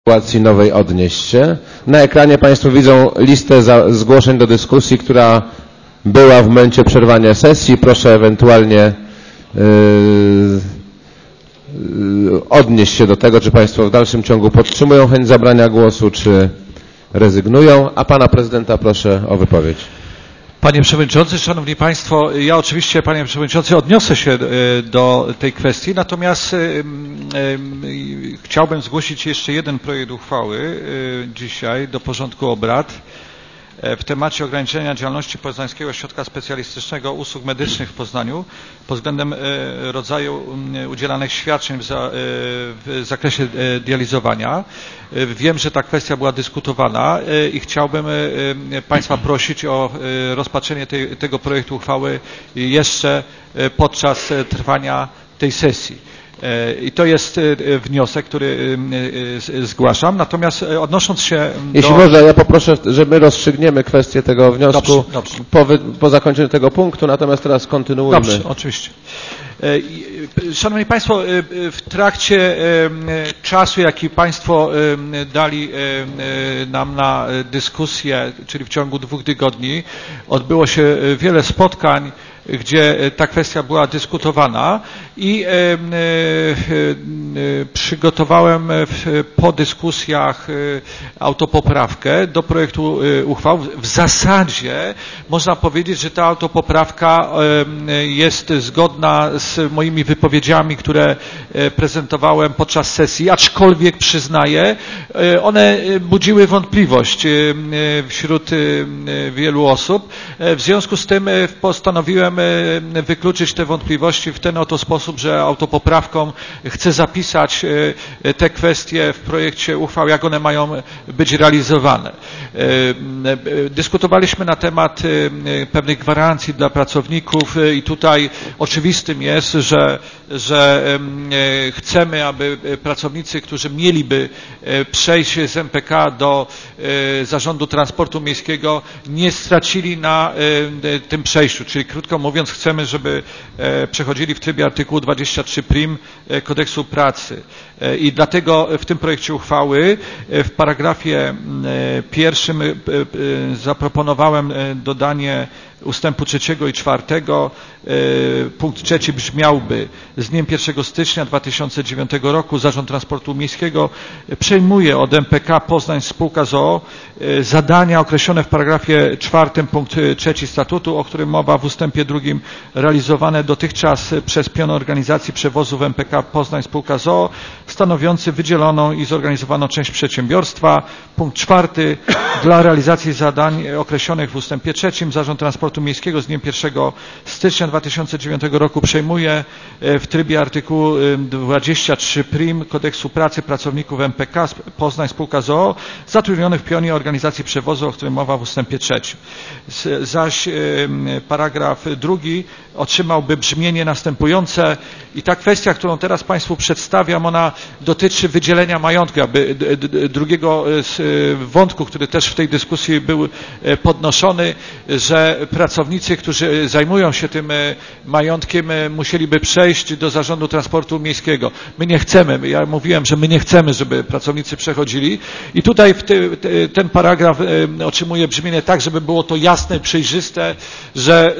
sytuacji nowej odnieść się. Na ekranie Państwo widzą listę zgłoszeń do dyskusji, która była w momencie przerwania sesji. Proszę ewentualnie odnieść się do tego, czy Państwo w dalszym ciągu podtrzymują chęć zabrania głosu, czy rezygnują. A Pana Prezydenta proszę o wypowiedź. Panie Przewodniczący, Szanowni Państwo, ja oczywiście, Panie Przewodniczący, odniosę się do tej kwestii, natomiast chciałbym zgłosić jeszcze jeden projekt uchwały dzisiaj do porządku obrad w temacie ograniczenia działalności Poznańskiego Ośrodka Specjalistycznego Usług Medycznych w Poznaniu pod względem rodzaju udzielanych świadczeń w zakresie dializowania. Wiem, że ta kwestia była dyskutowana i chciałbym Państwa prosić o rozpatrzenie tego projektu uchwały jeszcze podczas trwania tej sesji. I to jest wniosek, który zgłaszam. Natomiast odnosząc się Jeśli można, ja poproszę, że my rozstrzygniemy kwestię tego wniosku po zakończeniu tego punktu, natomiast teraz kontynuujmy. Dobrze, oczywiście. Szanowni Państwo, w trakcie czasu, jaki Państwo dali nam na dyskusję, czyli w ciągu 2 tygodni, odbyło się wiele spotkań, gdzie ta kwestia była dyskutowana i przygotowałem po dyskusjach autopoprawkę do projektu uchwał. W zasadzie można powiedzieć, że ta autopoprawka jest zgodna z moimi wypowiedziami, które prezentowałem podczas sesji, aczkolwiek przyznaję, one budziły wątpliwość wśród wielu osób. W związku z tym postanowiłem wykluczyć te wątpliwości w ten oto sposób, że autopoprawką chcę zapisać te kwestie w projekcie uchwał, jak one mają być realizowane. Dyskutowaliśmy na temat pewnych gwarancji dla pracowników i tutaj oczywistym jest, że chcemy, aby pracownicy, którzy mieliby przejść z MPK do Zarządu Transportu Miejskiego, nie stracili na tym przejściu, czyli krótko mówiąc, chcemy, żeby przechodzili w trybie artykułu 23 prim Kodeksu pracy. I dlatego w tym projekcie uchwały w paragrafie 1 zaproponowałem dodanie ustępu 3 i 4. Punkt 3 brzmiałby: z dniem 1 stycznia 2009 roku Zarząd Transportu Miejskiego przejmuje od MPK Poznań Spółka z o.o. zadania określone w paragrafie 4 punkt 3 statutu, o którym mowa w ustępie 2, realizowane dotychczas przez pion organizacji przewozów MPK Poznań Spółka z o.o. stanowiący wydzieloną i zorganizowaną część przedsiębiorstwa. Punkt 4. Dla realizacji zadań określonych w ustępie 3 Zarząd Transportu Miejskiego z dniem 1 stycznia 2009 roku przejmuje w trybie artykułu 23 prim Kodeksu pracy pracowników MPK Poznań Spółka z o.o. zatrudnionych w pionie organizacji przewozu, o którym mowa w ustępie 3. Zaś paragraf 2 otrzymałby brzmienie następujące i ta kwestia, którą teraz Państwu przedstawiam, ona dotyczy wydzielenia majątku, jakby drugiego wątku, który też w tej dyskusji był podnoszony, że pracownicy, którzy zajmują się tym majątkiem, musieliby przejść do Zarządu Transportu Miejskiego. My nie chcemy, ja mówiłem, że my nie chcemy, żeby pracownicy przechodzili i tutaj ten paragraf otrzymuje brzmienie tak, żeby było to jasne, przejrzyste, że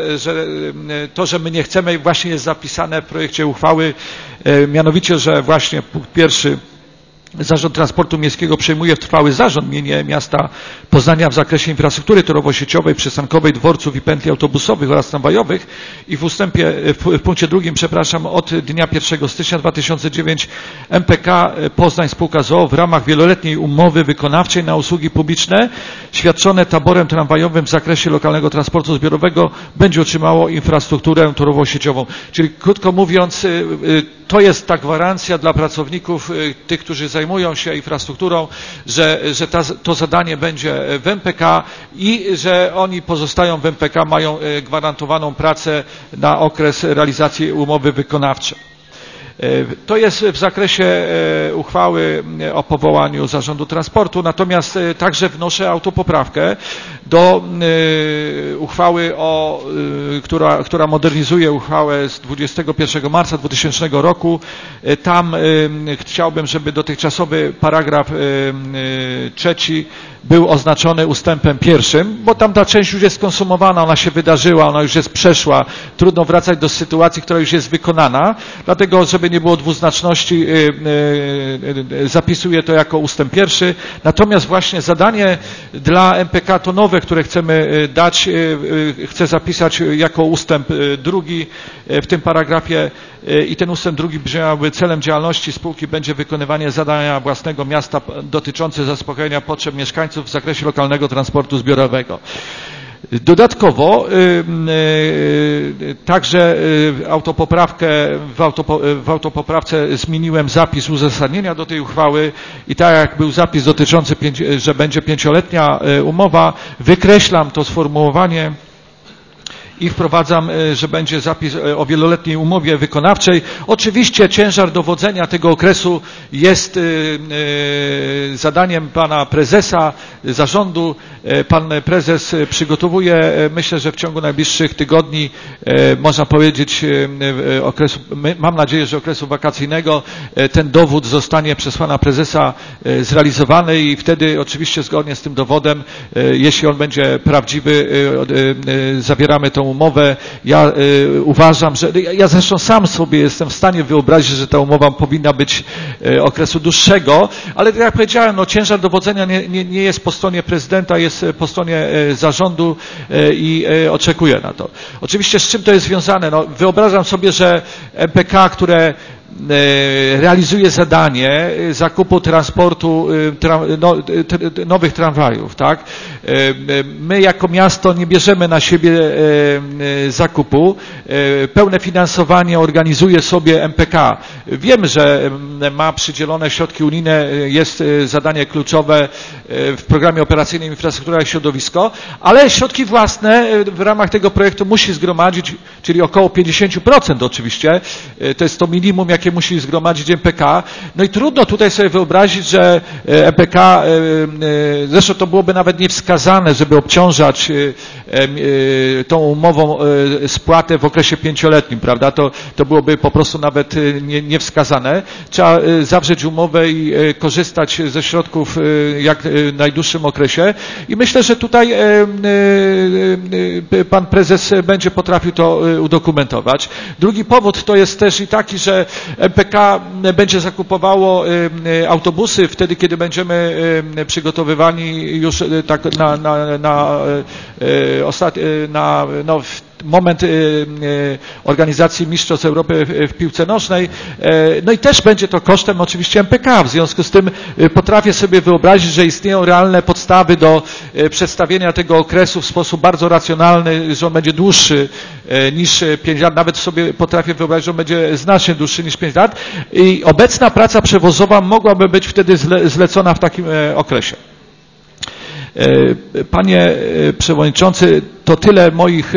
to, że my nie chcemy, właśnie jest zapisane w projekcie uchwały, mianowicie, że właśnie punkt 1: Zarząd Transportu Miejskiego przejmuje w trwały zarząd mienie miasta Poznania w zakresie infrastruktury torowo-sieciowej, przystankowej, dworców i pętli autobusowych oraz tramwajowych i w punkcie 2, od dnia 1 stycznia 2009 MPK Poznań Spółka z o.o. w ramach wieloletniej umowy wykonawczej na usługi publiczne świadczone taborem tramwajowym w zakresie lokalnego transportu zbiorowego będzie otrzymało infrastrukturę torowo-sieciową. Czyli krótko mówiąc, to jest ta gwarancja dla pracowników, tych, którzy zajmują się infrastrukturą, że to zadanie będzie w MPK i że oni pozostają w MPK, mają gwarantowaną pracę na okres realizacji umowy wykonawczej. To jest w zakresie uchwały o powołaniu Zarządu Transportu, natomiast także wnoszę autopoprawkę do uchwały, która modernizuje uchwałę z 21 marca 2000 roku. Tam chciałbym, żeby dotychczasowy paragraf 3 był oznaczony ustępem 1, bo tam ta część już jest skonsumowana, ona się wydarzyła, ona już jest przeszła. Trudno wracać do sytuacji, która już jest wykonana, dlatego żeby nie było dwuznaczności, zapisuję to jako ustęp 1. Natomiast właśnie zadanie dla MPK to nowe, które chcemy dać, chcę zapisać jako ustęp 2 w tym paragrafie i ten ustęp 2 brzmiałby: celem działalności spółki będzie wykonywanie zadania własnego miasta dotyczące zaspokojenia potrzeb mieszkańców w zakresie lokalnego transportu zbiorowego. Dodatkowo także w autopoprawce zmieniłem zapis uzasadnienia do tej uchwały i tak jak był zapis dotyczący, że będzie 5-letnia umowa, wykreślam to sformułowanie i wprowadzam, że będzie zapis o wieloletniej umowie wykonawczej. Oczywiście ciężar dowodzenia tego okresu jest zadaniem pana prezesa zarządu. Pan prezes przygotowuje, myślę, że w ciągu najbliższych tygodni, można powiedzieć, mam nadzieję, że okresu wakacyjnego, ten dowód zostanie przez pana prezesa zrealizowany i wtedy oczywiście zgodnie z tym dowodem, jeśli on będzie prawdziwy, zawieramy tą umowę. Ja uważam, że ja zresztą sam sobie jestem w stanie wyobrazić, że ta umowa powinna być okresu dłuższego, ale tak jak powiedziałem, no, ciężar dowodzenia nie jest po stronie prezydenta, jest po stronie zarządu i oczekuję na to. Oczywiście z czym to jest związane? No, wyobrażam sobie, że MPK, które realizuje zadanie zakupu transportu nowych tramwajów, tak? My jako miasto nie bierzemy na siebie zakupu. Pełne finansowanie organizuje sobie MPK. Wiem, że ma przydzielone środki unijne, jest zadanie kluczowe w programie operacyjnym Infrastruktura i Środowisko, ale środki własne w ramach tego projektu musi zgromadzić, czyli około 50% oczywiście. To jest to minimum, jakie musi zgromadzić MPK. No i trudno tutaj sobie wyobrazić, że MPK, zresztą to byłoby nawet niewskazane, żeby obciążać tą umową spłatę w okresie 5-letnim, prawda? To byłoby po prostu nawet niewskazane. Trzeba zawrzeć umowę i korzystać ze środków jak w najdłuższym okresie i myślę, że tutaj pan prezes będzie potrafił to udokumentować. Drugi powód to jest też i taki, że MPK będzie zakupowało autobusy wtedy, kiedy będziemy przygotowywani już tak moment organizacji Mistrzostw Europy w piłce nożnej. No i też będzie to kosztem oczywiście MPK. W związku z tym potrafię sobie wyobrazić, że istnieją realne podstawy do przedstawienia tego okresu w sposób bardzo racjonalny, że on będzie dłuższy niż 5 lat. Nawet sobie potrafię wyobrazić, że on będzie znacznie dłuższy niż 5 lat. I obecna praca przewozowa mogłaby być wtedy zlecona w takim okresie. Panie Przewodniczący, to tyle moich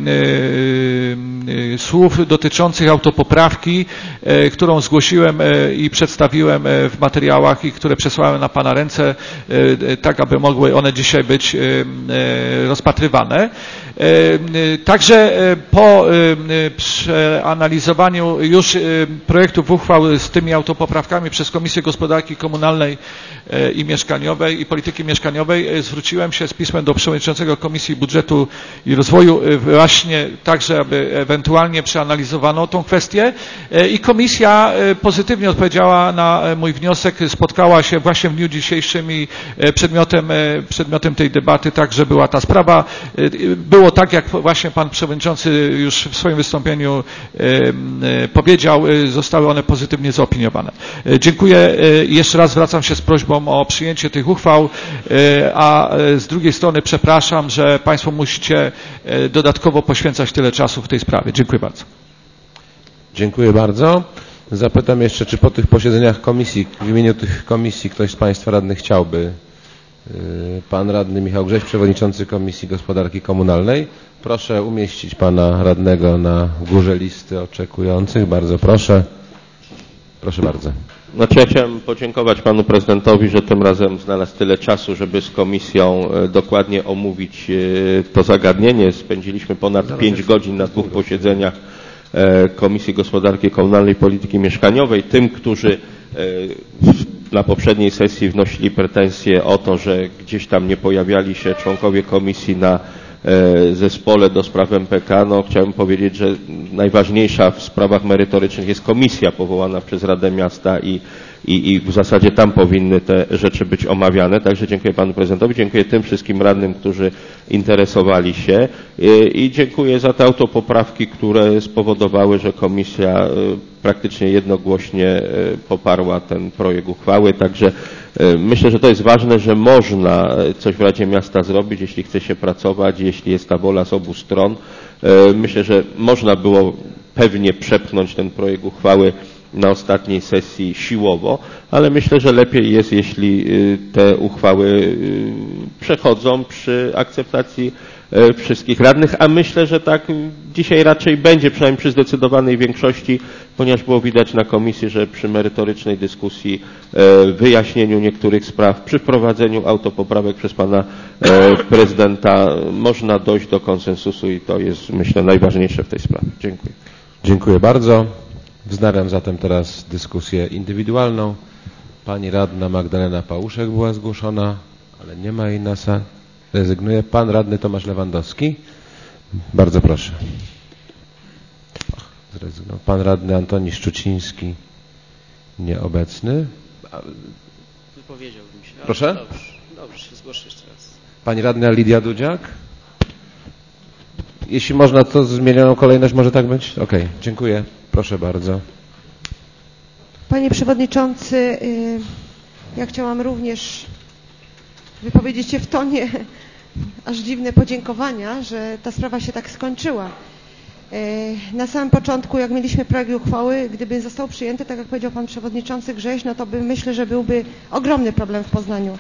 słów dotyczących autopoprawki, którą zgłosiłem i przedstawiłem w materiałach i które przesłałem na Pana ręce, tak aby mogły one dzisiaj być rozpatrywane. Także po przeanalizowaniu już projektów uchwał z tymi autopoprawkami przez Komisję Gospodarki Komunalnej i Mieszkaniowej i Polityki Mieszkaniowej zwróciłem się z pismem do Przewodniczącego Komisji Budżetu i Rozwoju właśnie także, aby ewentualnie przeanalizowano tą kwestię i Komisja pozytywnie odpowiedziała na mój wniosek, spotkała się właśnie w dniu dzisiejszym i przedmiotem tej debaty także była ta sprawa. Było tak, jak właśnie Pan Przewodniczący już w swoim wystąpieniu powiedział, zostały one pozytywnie zaopiniowane. Dziękuję i jeszcze raz zwracam się z prośbą o przyjęcie tych uchwał, a z drugiej strony przepraszam, że Państwo musicie dodatkowo poświęcać tyle czasu w tej sprawie. Dziękuję bardzo. Dziękuję bardzo. Zapytam jeszcze, czy po tych posiedzeniach komisji, w imieniu tych komisji ktoś z Państwa radnych chciałby? Pan radny Michał Grześ, przewodniczący Komisji Gospodarki Komunalnej. Proszę umieścić pana radnego na górze listy oczekujących. Bardzo proszę. Proszę bardzo. Znaczy ja chciałem podziękować panu prezydentowi, że tym razem znalazł tyle czasu, żeby z komisją dokładnie omówić to zagadnienie. Spędziliśmy ponad 5 godzin na 2 posiedzeniach Komisji Gospodarki Komunalnej i Polityki Mieszkaniowej. Tym, którzy na poprzedniej sesji wnosili pretensje o to, że gdzieś tam nie pojawiali się członkowie komisji na zespole do spraw MPK, no chciałem powiedzieć, że najważniejsza w sprawach merytorycznych jest komisja powołana przez Radę Miasta i w zasadzie tam powinny te rzeczy być omawiane. Także dziękuję panu prezydentowi, dziękuję tym wszystkim radnym, którzy interesowali się i dziękuję za te autopoprawki, które spowodowały, że komisja praktycznie jednogłośnie poparła ten projekt uchwały. Także myślę, że to jest ważne, że można coś w Radzie Miasta zrobić, jeśli chce się pracować, jeśli jest ta wola z obu stron. Myślę, że można było pewnie przepchnąć ten projekt uchwały na ostatniej sesji siłowo, ale myślę, że lepiej jest, jeśli te uchwały przechodzą przy akceptacji wszystkich radnych, a myślę, że tak dzisiaj raczej będzie, przynajmniej przy zdecydowanej większości, ponieważ było widać na komisji, że przy merytorycznej dyskusji, wyjaśnieniu niektórych spraw, przy wprowadzeniu autopoprawek przez pana prezydenta można dojść do konsensusu i to jest, myślę, najważniejsze w tej sprawie. Dziękuję. Dziękuję bardzo. Wznawiam zatem teraz dyskusję indywidualną. Pani radna Magdalena Pałuszek była zgłoszona, ale nie ma jej na sali. Rezygnuje. Pan radny Tomasz Lewandowski. Bardzo proszę. Zrezygnował. Pan radny Antoni Szczuciński. Nieobecny. Wypowiedziałbym się. Proszę? Dobrze, zgłoszę jeszcze raz. Pani radna Lidia Dudziak. Jeśli można, to zmienioną kolejność może tak być? Okej, dziękuję. Proszę bardzo. Panie Przewodniczący, ja chciałam również wypowiedzieć się w tonie aż dziwne podziękowania, że ta sprawa się tak skończyła. Na samym początku, jak mieliśmy projekt uchwały, gdyby został przyjęty, tak jak powiedział Pan Przewodniczący Grześ, no to myślę, że byłby ogromny problem w Poznaniu.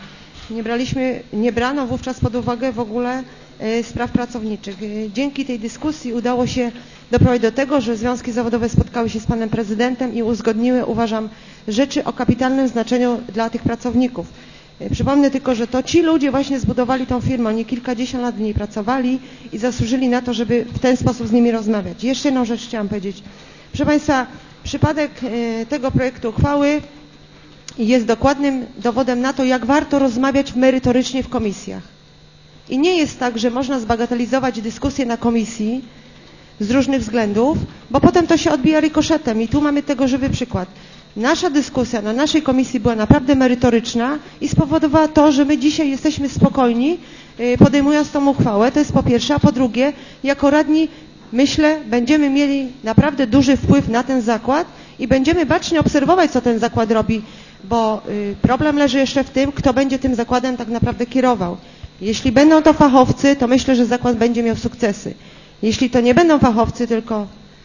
Nie brano wówczas pod uwagę w ogóle spraw pracowniczych. Dzięki tej dyskusji udało się doprowadzić do tego, że związki zawodowe spotkały się z Panem Prezydentem i uzgodniły, uważam, rzeczy o kapitalnym znaczeniu dla tych pracowników. Przypomnę tylko, że to ci ludzie właśnie zbudowali tą firmę, oni kilkadziesiąt lat w niej pracowali i zasłużyli na to, żeby w ten sposób z nimi rozmawiać. Jeszcze jedną rzecz chciałam powiedzieć. Proszę Państwa, przypadek tego projektu uchwały jest dokładnym dowodem na to, jak warto rozmawiać merytorycznie w komisjach. I nie jest tak, że można zbagatelizować dyskusję na komisji z różnych względów, bo potem to się odbija rykoszetem i tu mamy tego żywy przykład. Nasza dyskusja na naszej komisji była naprawdę merytoryczna i spowodowała to, że my dzisiaj jesteśmy spokojni, podejmując tą uchwałę, to jest po pierwsze, a po drugie, jako radni, myślę, będziemy mieli naprawdę duży wpływ na ten zakład i będziemy bacznie obserwować, co ten zakład robi, bo problem leży jeszcze w tym, kto będzie tym zakładem tak naprawdę kierował. Jeśli będą to fachowcy, to myślę, że zakład będzie miał sukcesy. Jeśli to nie będą fachowcy, tylko,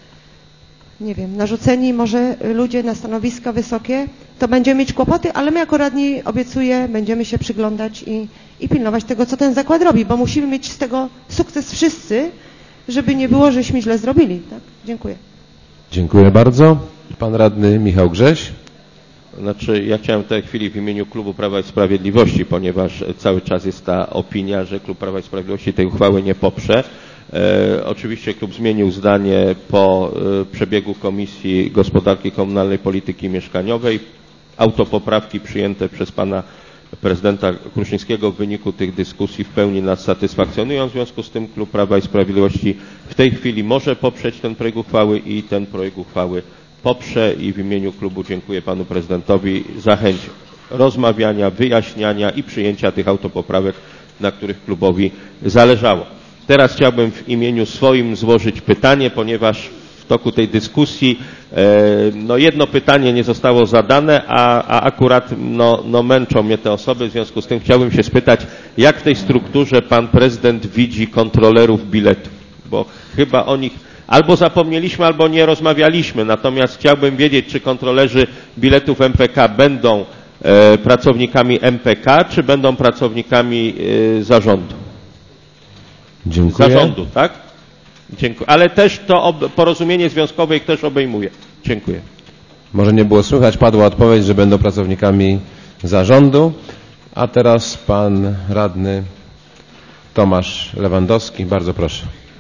nie wiem, narzuceni może ludzie na stanowiska wysokie, to będziemy mieć kłopoty, ale my jako radni, obiecuję, będziemy się przyglądać i pilnować tego, co ten zakład robi, bo musimy mieć z tego sukces wszyscy, żeby nie było, żeśmy źle zrobili. Tak? Dziękuję. Dziękuję bardzo. Pan radny Michał Grześ. Znaczy, ja chciałem w tej chwili w imieniu Klubu Prawa i Sprawiedliwości, ponieważ cały czas jest ta opinia, że Klub Prawa i Sprawiedliwości tej uchwały nie poprze. Oczywiście klub zmienił zdanie po przebiegu Komisji Gospodarki Komunalnej i Polityki Mieszkaniowej. Autopoprawki przyjęte przez pana prezydenta Kruszczyńskiego w wyniku tych dyskusji w pełni nas satysfakcjonują. W związku z tym Klub Prawa i Sprawiedliwości w tej chwili może poprzeć ten projekt uchwały i ten projekt uchwały poprze i w imieniu klubu dziękuję panu prezydentowi za chęć rozmawiania, wyjaśniania i przyjęcia tych autopoprawek, na których klubowi zależało. Teraz chciałbym w imieniu swoim złożyć pytanie, ponieważ w toku tej dyskusji no jedno pytanie nie zostało zadane, a akurat no męczą mnie te osoby, w związku z tym chciałbym się spytać, jak w tej strukturze pan prezydent widzi kontrolerów biletów, bo chyba o nich albo zapomnieliśmy, albo nie rozmawialiśmy, natomiast chciałbym wiedzieć, czy kontrolerzy biletów MPK będą pracownikami MPK, czy będą pracownikami zarządu. Dziękuję. Zarządu, tak? Dziękuję. Ale też to porozumienie związkowe ich też obejmuje. Dziękuję. Może nie było słychać, padła odpowiedź, że będą pracownikami zarządu. A teraz pan radny Tomasz Lewandowski. Bardzo proszę.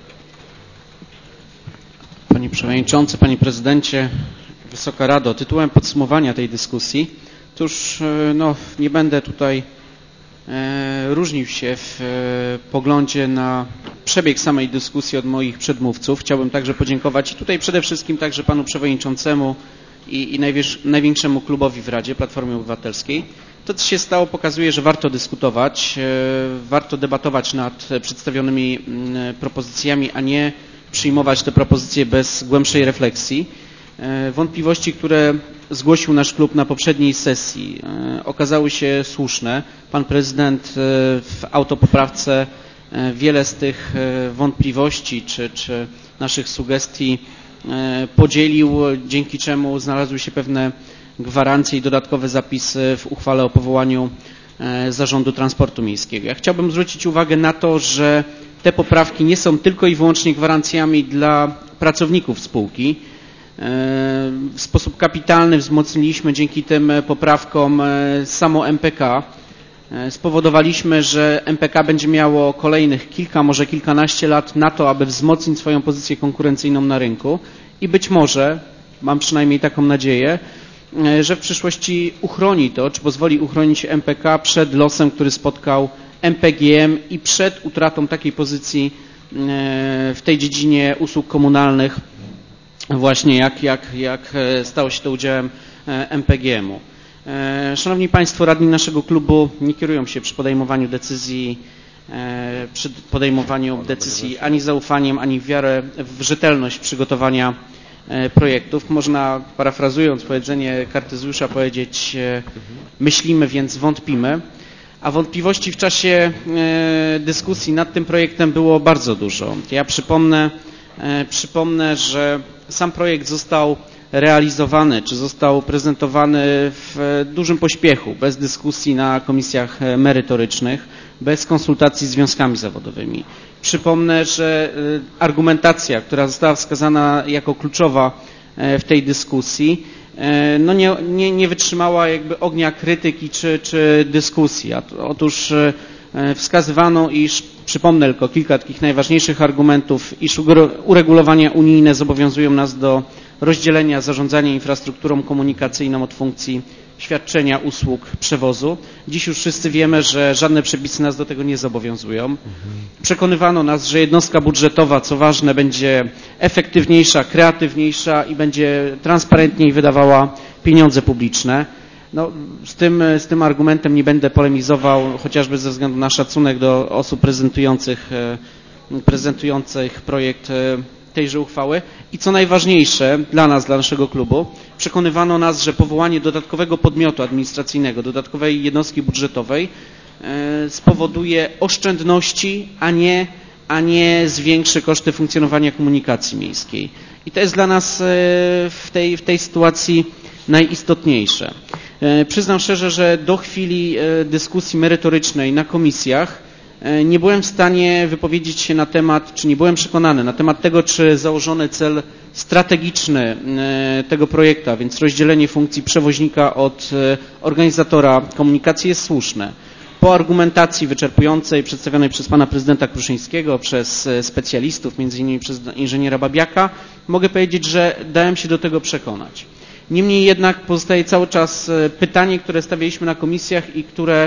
Panie Przewodniczący, Panie Prezydencie, Wysoka Rado, tytułem podsumowania tej dyskusji, otóż nie będę tutaj różnił się w poglądzie na przebieg samej dyskusji od moich przedmówców. Chciałbym także podziękować tutaj przede wszystkim także Panu Przewodniczącemu i największemu klubowi w Radzie, Platformie Obywatelskiej. To, co się stało, pokazuje, że warto dyskutować, warto debatować nad przedstawionymi propozycjami, a nie przyjmować te propozycje bez głębszej refleksji. Wątpliwości, które zgłosił nasz klub na poprzedniej sesji, okazały się słuszne. Pan prezydent w autopoprawce wiele z tych wątpliwości czy naszych sugestii podzielił, dzięki czemu znalazły się pewne gwarancje i dodatkowe zapisy w uchwale o powołaniu Zarządu Transportu Miejskiego. Ja chciałbym zwrócić uwagę na to, że te poprawki nie są tylko i wyłącznie gwarancjami dla pracowników spółki. W sposób kapitalny wzmocniliśmy dzięki tym poprawkom samo MPK. Spowodowaliśmy, że MPK będzie miało kolejnych kilka, może kilkanaście lat na to, aby wzmocnić swoją pozycję konkurencyjną na rynku i być może, mam przynajmniej taką nadzieję, że w przyszłości uchroni to, czy pozwoli uchronić MPK przed losem, który spotkał MPGM i przed utratą takiej pozycji w tej dziedzinie usług komunalnych, właśnie jak stało się to udziałem MPGM-u. Szanowni Państwo, radni naszego klubu nie kierują się przy podejmowaniu decyzji ani zaufaniem, ani w rzetelność przygotowania projektów. Można, parafrazując powiedzenie Kartezjusza, powiedzieć: myślimy, więc wątpimy. A wątpliwości w czasie dyskusji nad tym projektem było bardzo dużo. Ja przypomnę, że sam projekt został realizowany, czy został prezentowany w dużym pośpiechu, bez dyskusji na komisjach merytorycznych, bez konsultacji z związkami zawodowymi. Przypomnę, że argumentacja, która została wskazana jako kluczowa w tej dyskusji, nie wytrzymała jakby ognia krytyki czy dyskusji. Otóż wskazywano, iż, przypomnę tylko kilka takich najważniejszych argumentów, iż uregulowania unijne zobowiązują nas do rozdzielenia zarządzania infrastrukturą komunikacyjną od funkcji świadczenia usług przewozu. Dziś już wszyscy wiemy, że żadne przepisy nas do tego nie zobowiązują. Przekonywano nas, że jednostka budżetowa, co ważne, będzie efektywniejsza, kreatywniejsza i będzie transparentniej wydawała pieniądze publiczne. Z tym argumentem nie będę polemizował, chociażby ze względu na szacunek do osób prezentujących projekt tejże uchwały. I co najważniejsze dla nas, dla naszego klubu, przekonywano nas, że powołanie dodatkowego podmiotu administracyjnego, dodatkowej jednostki budżetowej spowoduje oszczędności, a nie zwiększy koszty funkcjonowania komunikacji miejskiej. I to jest dla nas w tej sytuacji najistotniejsze. Przyznam szczerze, że do chwili dyskusji merytorycznej na komisjach nie byłem w stanie wypowiedzieć się na temat, czy nie byłem przekonany na temat tego, czy założony cel strategiczny tego projektu, a więc rozdzielenie funkcji przewoźnika od organizatora komunikacji, jest słuszne. Po argumentacji wyczerpującej przedstawionej przez pana prezydenta Kruszyńskiego, przez specjalistów, m.in. przez inżyniera Babiaka, mogę powiedzieć, że dałem się do tego przekonać. Niemniej jednak pozostaje cały czas pytanie, które stawialiśmy na komisjach i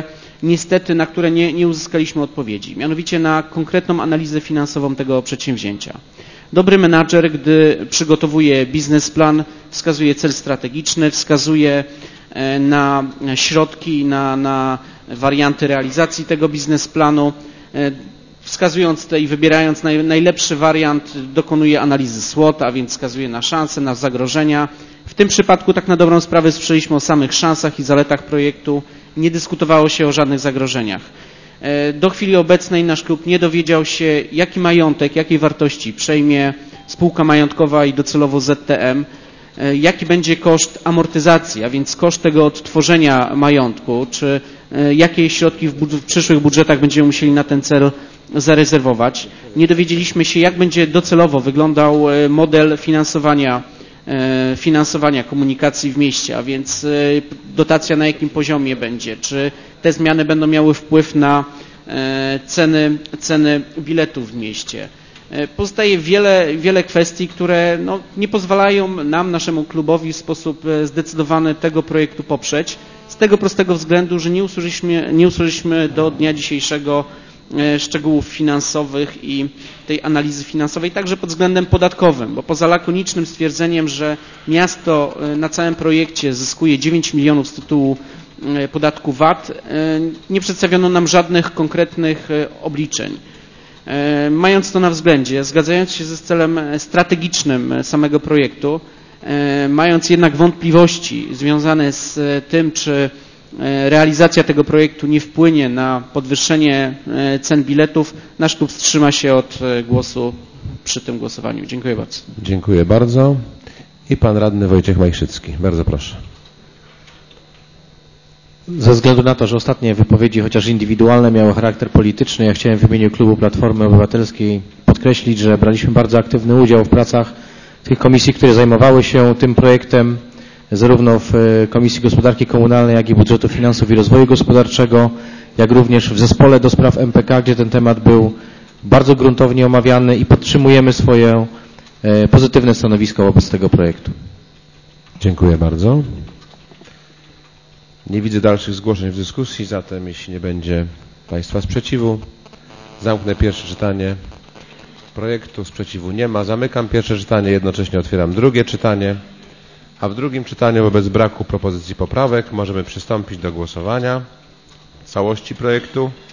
na które nie uzyskaliśmy odpowiedzi, mianowicie na konkretną analizę finansową tego przedsięwzięcia. Dobry menadżer, gdy przygotowuje biznesplan, wskazuje cel strategiczny, wskazuje na środki, na warianty realizacji tego biznesplanu, wskazując i wybierając najlepszy wariant, dokonuje analizy SWOT, a więc wskazuje na szanse, na zagrożenia. W tym przypadku tak na dobrą sprawę słyszeliśmy o samych szansach i zaletach projektu, nie dyskutowało się o żadnych zagrożeniach. Do chwili obecnej nasz klub nie dowiedział się, jaki majątek, jakiej wartości przejmie spółka majątkowa i docelowo ZTM, jaki będzie koszt amortyzacji, a więc koszt tego odtworzenia majątku, czy jakie środki w przyszłych budżetach będziemy musieli na ten cel zarezerwować. Nie dowiedzieliśmy się, jak będzie docelowo wyglądał model finansowania finansowania komunikacji w mieście, a więc dotacja na jakim poziomie będzie, czy te zmiany będą miały wpływ na ceny biletów w mieście. Pozostaje wiele kwestii, które nie pozwalają nam, naszemu klubowi w sposób zdecydowany tego projektu poprzeć, z tego prostego względu, że nie usłyszeliśmy do dnia dzisiejszego szczegółów finansowych i tej analizy finansowej, także pod względem podatkowym, bo poza lakonicznym stwierdzeniem, że miasto na całym projekcie zyskuje 9 milionów z tytułu podatku VAT, nie przedstawiono nam żadnych konkretnych obliczeń. Mając to na względzie, zgadzając się z celem strategicznym samego projektu, mając jednak wątpliwości związane z tym, czy realizacja tego projektu nie wpłynie na podwyższenie cen biletów, nasz klub wstrzyma się od głosu przy tym głosowaniu. Dziękuję bardzo. Dziękuję bardzo. I pan radny Wojciech Majszycki. Bardzo proszę. Ze względu na to, że ostatnie wypowiedzi, chociaż indywidualne, miały charakter polityczny, ja chciałem w imieniu klubu Platformy Obywatelskiej podkreślić, że braliśmy bardzo aktywny udział w pracach tych komisji, które zajmowały się tym projektem, zarówno w Komisji Gospodarki Komunalnej, jak i Budżetu Finansów i Rozwoju Gospodarczego, jak również w zespole do spraw MPK, gdzie ten temat był bardzo gruntownie omawiany i podtrzymujemy swoje pozytywne stanowisko wobec tego projektu. Dziękuję bardzo. Nie widzę dalszych zgłoszeń w dyskusji, zatem jeśli nie będzie Państwa sprzeciwu, zamknę pierwsze czytanie projektu. Sprzeciwu nie ma. Zamykam pierwsze czytanie, jednocześnie otwieram drugie czytanie, a w drugim czytaniu wobec braku propozycji poprawek możemy przystąpić do głosowania całości projektu.